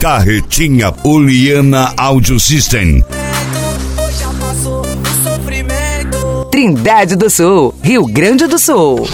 Carretinha Poliana Audio System. Trindade do Sul, Rio Grande do Sul.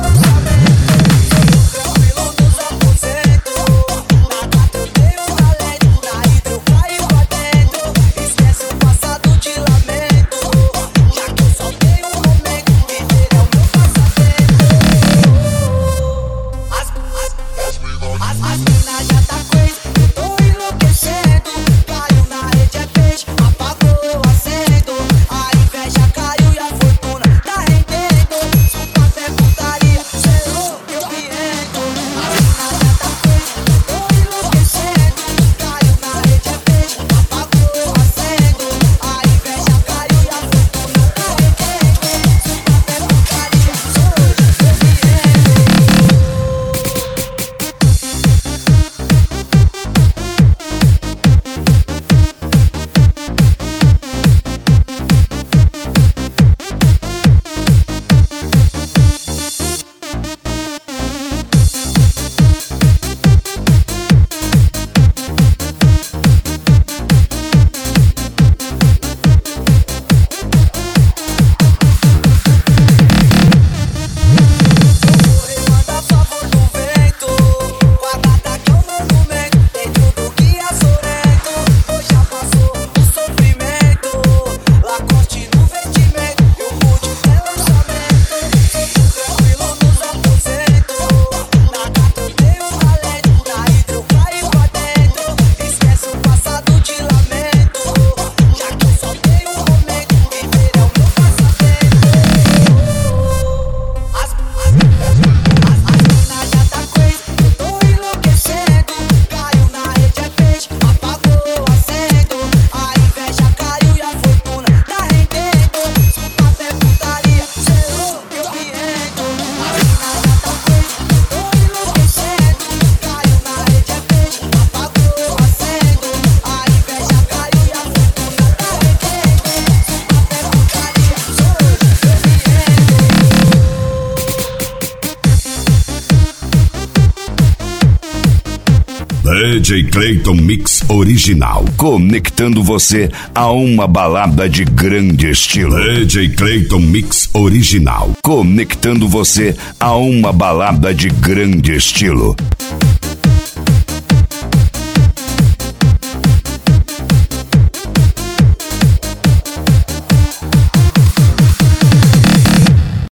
DJ Clayton Mix Original, conectando você a uma balada de grande estilo. DJ Clayton Mix Original, conectando você a uma balada de grande estilo.